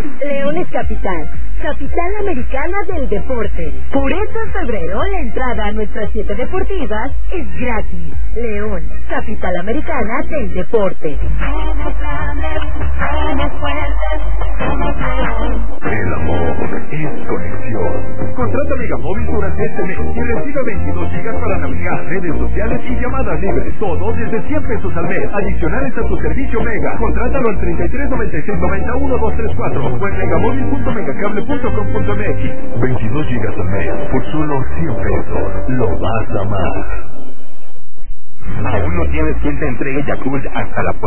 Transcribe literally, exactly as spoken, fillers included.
León es capital, capital americana del deporte. Por eso en febrero la entrada a nuestras siete deportivas es gratis. León, capital americana del deporte. Somos grandes, somos fuertes, somos León. El amor es conexión. Contrata Megamóvil durante este mes y recibe veintidós gigas para navegar, redes sociales y llamadas libres. Todo desde cien pesos al mes. Adicionales a tu servicio Mega. Contrátalo al treinta y tres noventa y seis noventa y uno dos tres cuatro o en megamóvil punto megacable punto com punto m x. veintidós gigas al mes por solo cien pesos. Lo vas a amar. ¿Aún no tienes quien te entregue Yakult hasta la puerta?